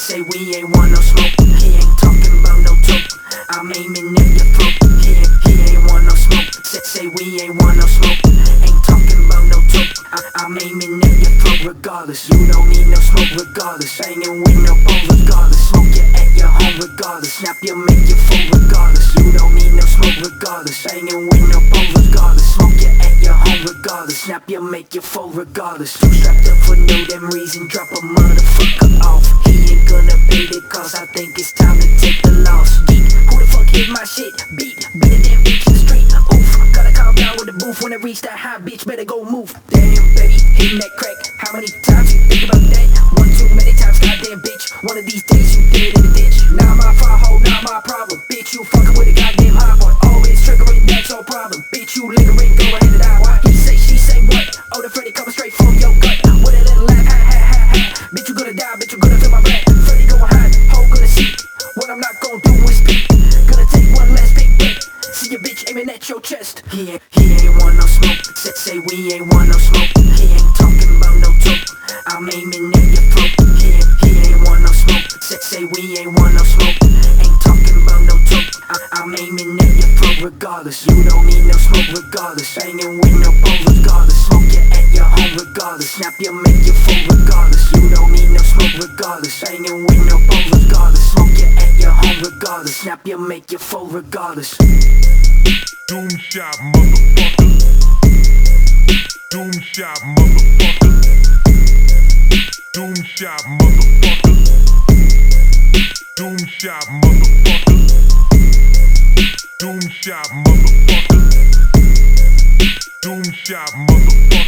Say we ain't want no smoke. He ain't talking about no dope. I'm aiming at your throat. He ain't want no smoke. Say we ain't want no smoke. Ain't talking about no dope. I'm aiming at your throat regardless. You don't need no smoke regardless. Hanging with no pole regardless. Smoke you at your home regardless. Snap you, make you full regardless. You don't need no smoke regardless. Hanging with no pole regardless. Smoke you at your home regardless. Snap you, make you full regardless. Too strapped up for no damn reason. Drop a motherfucker off. He ain't gonna pay the cost. I think it's time to take the loss. Geek, who the fuck hit my shit? Beat a damn bitch in the street. Oof, gotta calm down with the booth. When I reach that high, bitch, better go move. Damn, baby, hitting that crack. How many times you think about that? One too many times, goddamn bitch. One of these days you dead in the ditch. Not my fault, ho, not my problem. Bitch, you fucking with a goddamn hot boy. Always triggering, that's your problem. Bitch, you lingering, go ahead and die. Why? He say, she say what? Oh, the Freddy coming straight from your gut. With a little laugh, ha ha ha ha. Bitch, you gonna die, bitch, you gonna feel my breath. Freddy going hide, ho, gonna see. What I'm not gonna do is speak. Gonna take one last big breath. See your bitch aiming at your chest. He ain't want no smoke. Say we ain't want no smoke. He ain't talking about no dope. I'm aiming at your throat. He ain't want no smoke. Say we ain't want no smoke. Ain't talking about no dope. I'm aiming at your throat regardless. You don't need no smoke regardless. Hanging with no pole regardless. Smoke you at your home regardless. Snap you, make you full regardless. You don't need no smoke regardless. Hanging with no pole regardless. Smoke you at your home regardless. Snap you, make you full regardless. Doom shot, motherfucker. Doom shot, motherfucker. Doom shot, motherfucker. Doom shot, motherfucker. Doom shot, motherfucker. Doom shot, motherfucker.